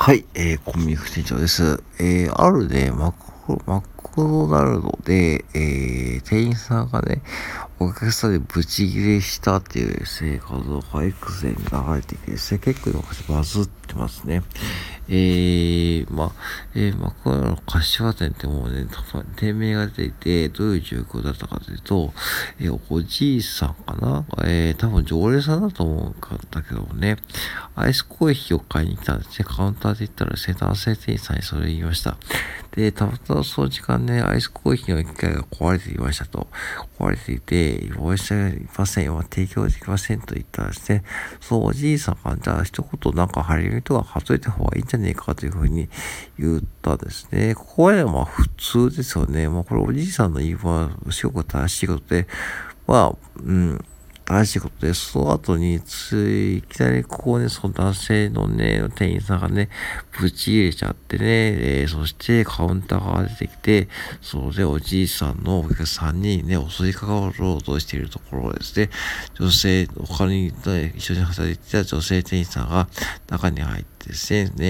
はい、コンビニ副店長です。あるね、マクドナルドで、店員さんがね、お客さんでブチギレしたっていうですね、画像が X で流れてきてですね、結構バズってますね。マクドナルド柏店ってもうね、店名が出ていて、どういう状況だったかというと、おじいさんかな多分常連さんだと思うんだけどもね、アイスコーヒーを買いに来たんですね。カウンターで行ったらですね、男性店員さんにそれ言いました。で、たまたまその時間ね、アイスコーヒーの機械が壊れていましたと。壊れていて、おいしいませんよ、提供できませんと言ったらですね、そうおじいさんが、じゃあ一言なんか張り紙とか貼っといた方がいいんじゃねえかというふうに言ったんですね。ここはね、まあ普通ですよね。まあこれおじいさんの言い分はすごく正しいことで、まあ、正しいことで、その後にいきなりここね、その男性のね、店員さんがね、ぶち入れちゃってね、そしてカウンターが出てきて、それでおじいさんのお客さんにね、襲いかかろうとしているところですね、他に、ね、一緒に働いていた女性店員さんが中に入ってですね、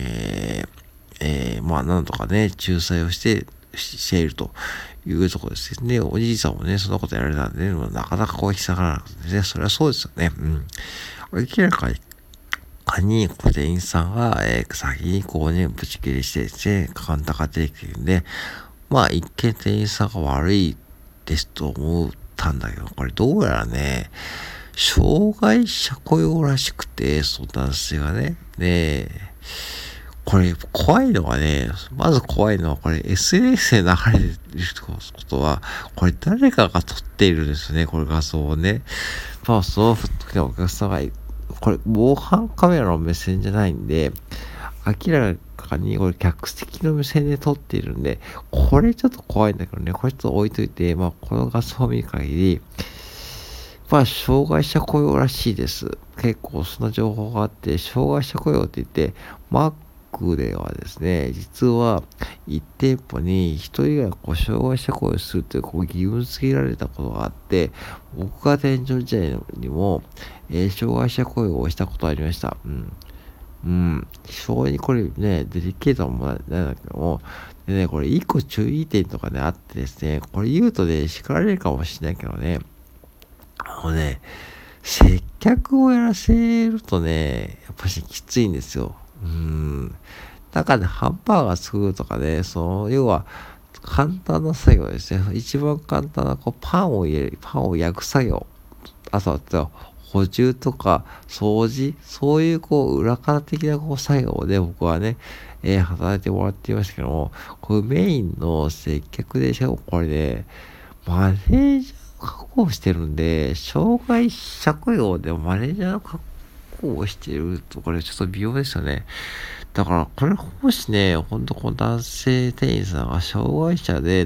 まあ、なんとかね、仲裁をしているというところですね。おじいさんもね、そんなことやられたんで、ね、なかなかこう引き下がらなくてね、それはそうですよね。明らかに、店員さんが、先にこうね、ぶち切りしてですね、カウンターが出てきてるんで、まあ、一見店員さんが悪いですと思ったんだけど、これどうやらね、障害者雇用らしくて、その男性がね、これ怖いのはね、まず怖いのはこれ SNS で流れてることは、これ誰かが撮っているんですね、これ画像をね。まあ、その時のお客さんが、これ防犯カメラの目線じゃないんで、明らかにこれ客席の目線で撮っているんで、これちょっと怖いんだけどね、これちょっと置いといて、まあ、この画像を見る限り、まあ、障害者雇用らしいです。結構その情報があって、障害者雇用って言って、マックではですね、実は一店舗に一人が障害者雇用するという義務付けられたことがあって、僕が店長時代にも、障害者雇用をしたことありました。非常にこれね、デリケートなものなんだけども、でね、これ一個注意点とかね、あってですね、これ言うとね、叱られるかもしれないけどね、接客をやらせるとね、やっぱしきついんですよ。中でハンバーガー作るとかね、要は、簡単な作業ですね。一番簡単な、パンを入れる、パンを焼く作業。あとは、補充とか、掃除、そういう、裏方的な、作業で僕はね、働いてもらっていましたけども、こういうメインの接客でしょ、これね、マネージャー確保してるんで、障害者雇用でマネージャーの確保をしていると、これちょっと微妙ですよね。だから、これもしね、ほんとこの男性店員さんが障害者で、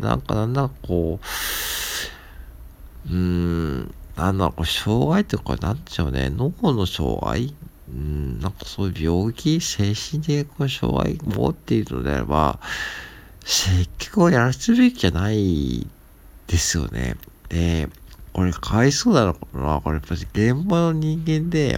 障害っていうか、なんでしょうね、脳の障害なんかそういう病気、精神的な障害を持っているのであれば、接客をやらせるべきじゃないですよね。で、これかわいそうだろうな。これやっぱり現場の人間で、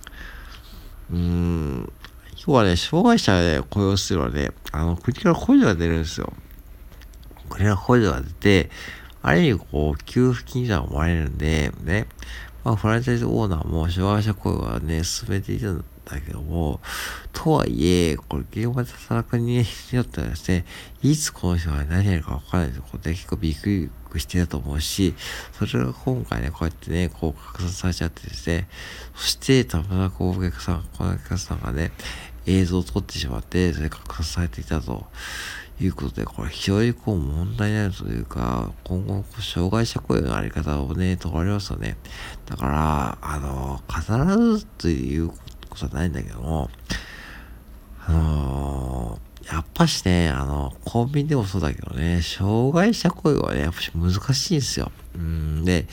要はね、障害者で雇用するのはね、国から補助が出るんですよ。国から補助が出て、ある意味給付金じゃもらえるんで、ね。まあ、フランチャイズオーナーも障害者雇用はね、進めていたんだけども、とはいえ、これ現場で働く人間によってはですね、いつこの人が何やるかわからないということで結構びっくりしてたと思うし、それが今回ね、こうやってね、拡散されちゃってですね、そしてたまたまこのお客さんがね、映像を撮ってしまって、それ拡散されていたと。いうことで、これ非常に問題になるというか、今後、障害者雇用のあり方をね、問われますよね。だから、必ずということはないんだけども、やっぱしね、コンビニでもそうだけどね、障害者雇用はね、やっぱし難しいんですよ。で、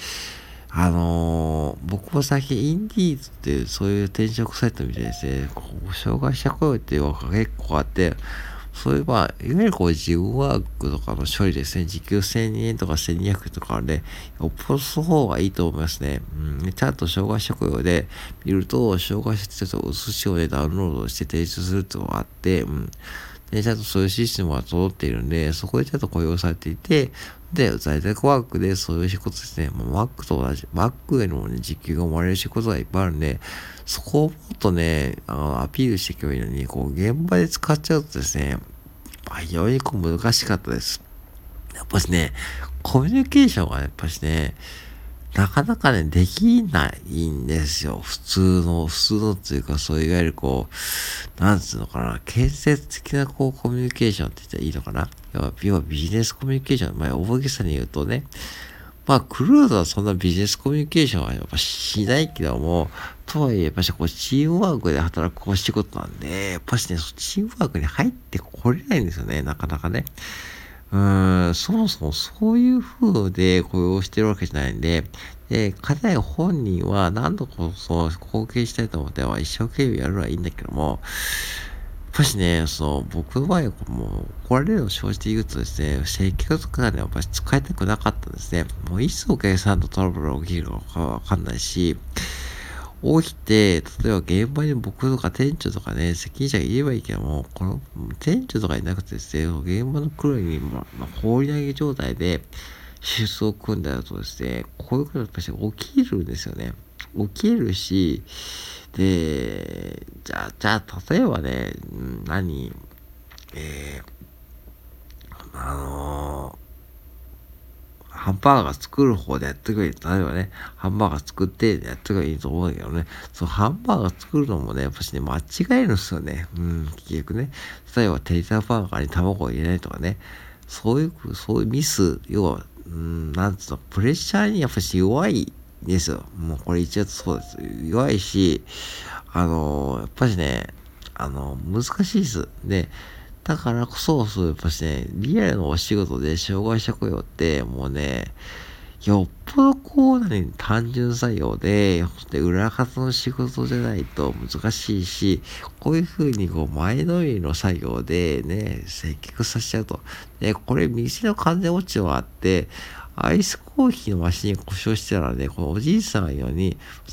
僕も最近インディーズっていうそういう転職サイト見てですね、障害者雇用っていうのが結構あって、 そういう、いわゆる事務ワークとかの処理ですね、時給1000円とか1200とかで、よっぽどその方がいいと思いますね。ちゃんと障害者雇用で見ると、障害者手帳を写しをダウンロードして提出するっていうのがあって、で、ちゃんとそういうシステムが整っているんで、そこでちゃんと雇用されていて、で、在宅ワークでそういう仕事ですね。Mac と同じ、Mac への、時給が生まれる仕事がいっぱいあるんで、そこをもっとね、アピールしていけばいいのに、現場で使っちゃうとですね、非常に難しかったです。やっぱしね、コミュニケーションがやっぱしね、なかなかね、できないんですよ。普通のっていうか、そういわゆるなんつうのかな、建設的なコミュニケーションって言ったらいいのかな。要はビジネスコミュニケーション、大げさに言うとね、クルーズはそんなビジネスコミュニケーションはやっぱしないけども、とはいえ、やっぱしチームワークで働く仕事なんで、やっぱしね、チームワークに入ってこれないんですよね、なかなかね。そもそもそういう風で雇用してるわけじゃないんで、片や本人は何度こそ貢献したいと思っては一生懸命やるのはいいんだけども、やっぱしね、僕の場合はもう怒られるのを生じて言うとですね、接客とかでやっぱり使いたくなかったんですね。もういつお客さんとトラブルが起きるのかわかんないし、起きて、例えば現場に僕とか店長とかね、責任者がいればいいけども、この店長とかいなくてですね、現場のクルーに、放り投げ状態で手術を組んだとですね、こういうことがやっぱり起きるんですよね。起きるし、で、じゃあ、例えばね、えあのーハンバーガー作る方でやってくれ。例えばね、ハンバーガー作ってやってくればいいと思うんだけどね。ハンバーガー作るのもね、やっぱしね、間違えるんですよね。結局ね。例えば、テリタバーガーに卵を入れないとかね。そういうミス、要は、なんつうの、プレッシャーにやっぱし弱いんですよ。もうこれ一応そうです。弱いし、やっぱしね、難しいです。で、だからこそ、やっぱしね、リアルのお仕事で障害者雇用って、もうね、よっぽど単純作業で、裏方の仕事じゃないと難しいし、こういう風に前のめりの作業でね、接客させちゃうと。で、これ店の完全落ちはあって、アイスコーヒーのマシン故障してたらね、このおじいさんが言うように、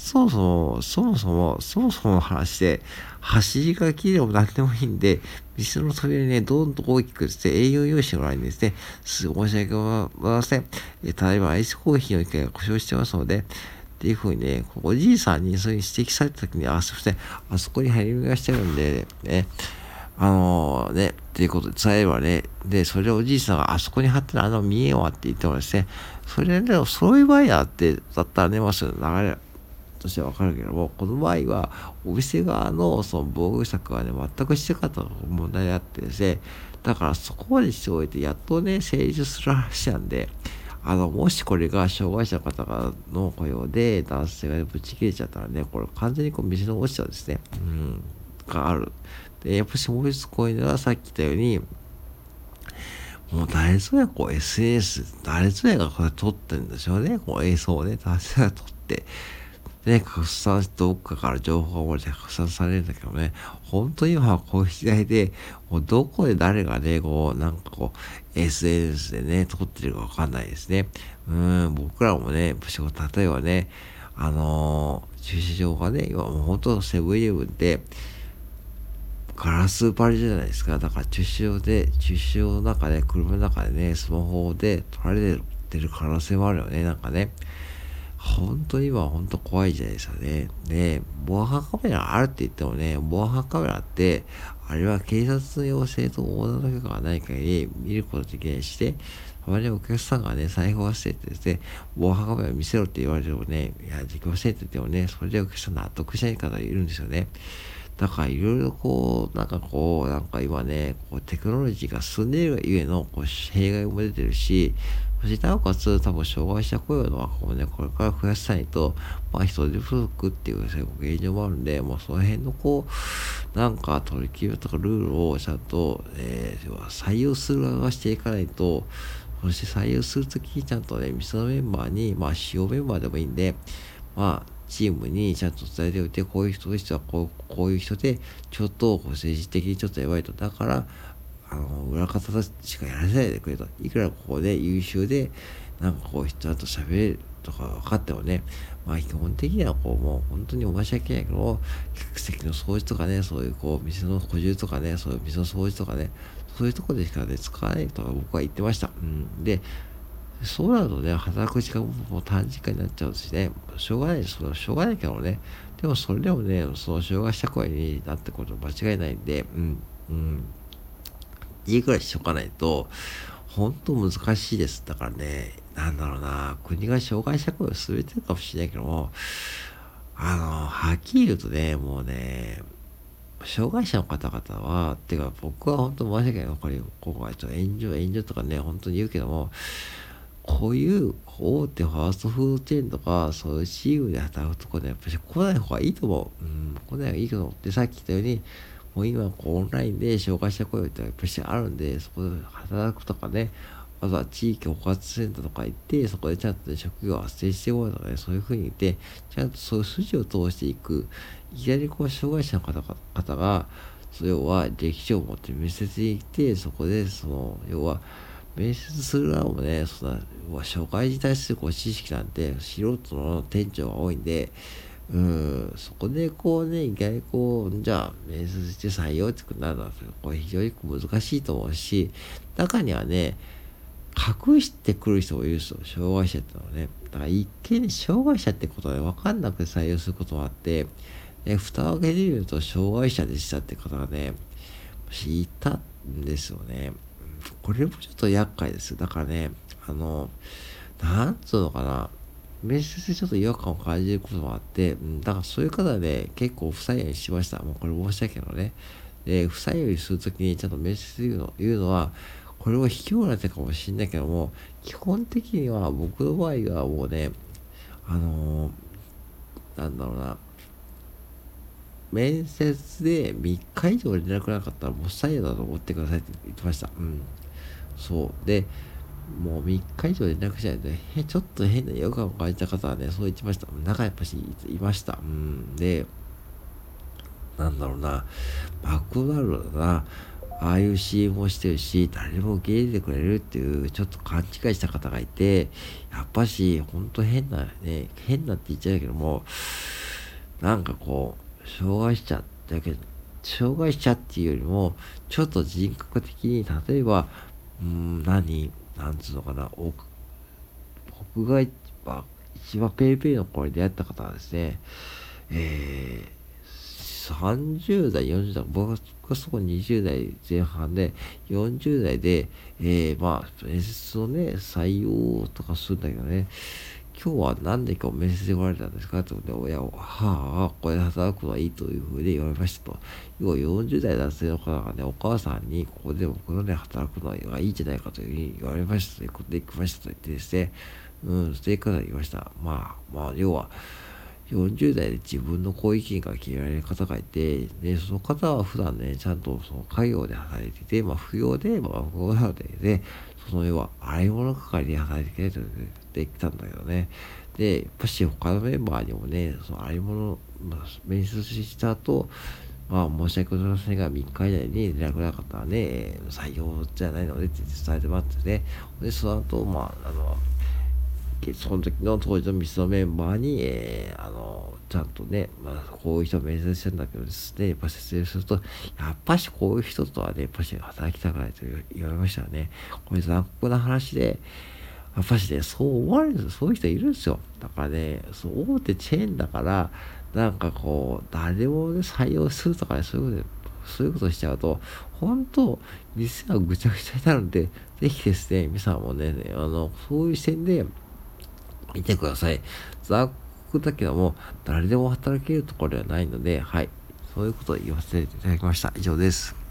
そもそもの話で、走り書きでも何でもいいんで、店の扉にね、どんと大きくして営業用紙がないんですね。申し訳ございません。ただいまアイスコーヒーの機械が故障してますので、っていうふうにね、おじいさんにそういう指摘されたときに、すいません、あそこに張り巡らしてるんで、ね、っていうことで伝えればね、で、それをおじいさんがあそこに貼ってる見えわって言ってもですね、それでもそういう場合だったらね、流れとしてはわかるけども、この場合は、お店側のその防御策はね、全くしてなかった問題があってですね、だからそこまでしておいて、やっとね、成立する話なんで、もしこれが障害者の方がの雇用で男性がぶち切れちゃったらね、これ完全に店の落ちちゃうんですね。がある。で、やっぱしもう一つこういうのはさっき言ったように、もう誰ぞやSNS、誰ぞやがこれ撮ってるんでしょうね。映像をね、誰ぞやが撮って、ね、拡散してどっかから情報が漏れて拡散されるんだけどね、本当に今はこういう時代で、もうどこで誰がね、SNS でね、撮ってるかわかんないですね。僕らもね、例えばね、駐車場がね、今もう本当セブンイレブンで、ガラス張りじゃないですか。だから駐車場の中で、車の中でね、スマホで撮られてる可能性もあるよね、なんかね。本当に今は本当怖い時代ですよね。で、防犯カメラあるって言ってもね、防犯カメラって、あれは警察の要請とオーナーの許可がない限り見ることできないしね、たまにお客さんがね、財布忘れてですね、防犯カメラ見せろって言われてもね、いや、できませんって言ってもね、それでお客さん納得しない方がいるんですよね。だからいろいろ今ね、テクノロジーが進んでいるがゆえの弊害も出てるし、そしてなおかつ多分障害者雇用の枠をね、これから増やさないと、人手不足っていうですね、現状もあるんで、もうその辺の取り決めとかルールをちゃんと、採用する側がしていかないと、そして採用するときにちゃんとね、店のメンバーに、主要メンバーでもいいんで、チームにちゃんと伝えておいて、こういう人としてはこういう人で、ちょっと政治的にちょっとやばいと。だから、 裏方たちしかやらせないでくれと。いくらここで優秀で、なんかこう、人と喋れるとか分かってもね、まあ基本的にはこう、もう本当に申し訳ないけど、客席の掃除とかね、そういうこう、店の補充とかね、そういう店の掃除とかね、そういうところでしかね、使わないとか僕は言ってました。うん。で、そうなるとね、働く時間も短時間になっちゃうしね、しょうがないです。それはしょうがないけどね。でもそれでもね、その障害者声になってこと間違いないんで、うん。いいくらいしとかないと、本当難しいです。だからね、なんだろうな、国が障害者声を進めてるかもしれないけども、はっきり言うとね、もうね、障害者の方々は、てか僕は本当申し訳ない。やっぱり、ここはちょっと援助とかね、本当に言うけども、こういう大手ファーストフードチェーンとか、そういうチームで働くところで、やっぱり来ない方がいいと思う。うん、来ない方がいいと思う。で、さっき言ったように、もう今、こう、オンラインで障害者雇用ってやっぱりあるんで、そこで働くとかね、あとは地域包括センターとか行って、そこでちゃんとね、職業を発生してもらうとかね、そういうふうに言って、ちゃんとそういう筋を通していく。いきなりこう、障害者の方が、要は歴史を持って面接に行って、そこで、要は、面接する側もね、障害に対するこう知識なんて素人の店長が多いんで、そこでこうね、意外にこう、じゃあ、面接して採用ってなるのは、これ非常に難しいと思うし、中にはね、隠してくる人もいるんですよ、障害者ってのはね。だから一見に障害者ってことで分かんなくて採用することもあって、蓋を開けてみると障害者でしたって方がね、いたんですよね。これもちょっと厄介です。だからね、なんつうのかな。面接でちょっと違和感を感じることもあって、だからそういう方はね、結構不採用にしました。もうこれ申し訳ないけどね。で、不採用にするときにちゃんと面接で言うのは、これは卑怯な手かもしれないけども、基本的には僕の場合はもうね、あのなんだろうな、面接で3日以上連絡なかったらもう不採用だと思ってくださいって言ってました。そう。で、もう3日以上連絡しないと、ちょっと変な違和感を感じた方はね、そう言ってました。中やっぱしいました。で、なんだろうな、マクドナルドだな、ああいう CM をしてるし、誰も受け入れてくれるっていう、ちょっと勘違いした方がいて、やっぱし、ほんと変なね、変なって言っちゃうけども、なんかこう、障害者っていうよりも、ちょっと人格的に、例えば、なんつうのかな、僕が一番ペイペイの頃に出会った方はですね、え30代、40代、僕はそこ20代前半で、40代で、面接のね、採用とかするんだけどね、今日は何で今日面接で来られたんですかってことで、親を、これで働くのはいいというふうに言われましたと。要は40代男性の方がね、お母さんに、ここで僕のね、働くのはいいんじゃないかというふうに言われましたということで、来ましたと言ってですね、そういう方が言いました。要は、40代で自分の意見が決められる方がいて、で、その方は普段ね、ちゃんとその家業で働いてて、副業で、副業なのでね、要は洗い物係で働いていけないと言ってきたんだけどね。で、やっぱし他のメンバーにもね、その洗い物、面接した後、申し訳ございませんが、3日以内に連絡なかったらね、採用じゃないのでって伝えてもらってね。で、その後、その時の当時のミスのメンバーに、ちゃんとね、こういう人面接してるんだけどですね、やっぱ説明すると、やっぱしこういう人とはね、やっぱし働きたくないと言われましたよね。これ残酷な話で、やっぱしね、そう思われるんですよ。そういう人いるんですよ。だからね、大手チェーンだから、なんかこう、誰もね、採用するとかね、そういうことしちゃうと、本当、店はぐちゃぐちゃになるんで、ぜひですね、皆さんもね、そういう視点で、見てください。残酷だけども、誰でも働けるところではないので、はい。そういうことを言わせていただきました。以上です。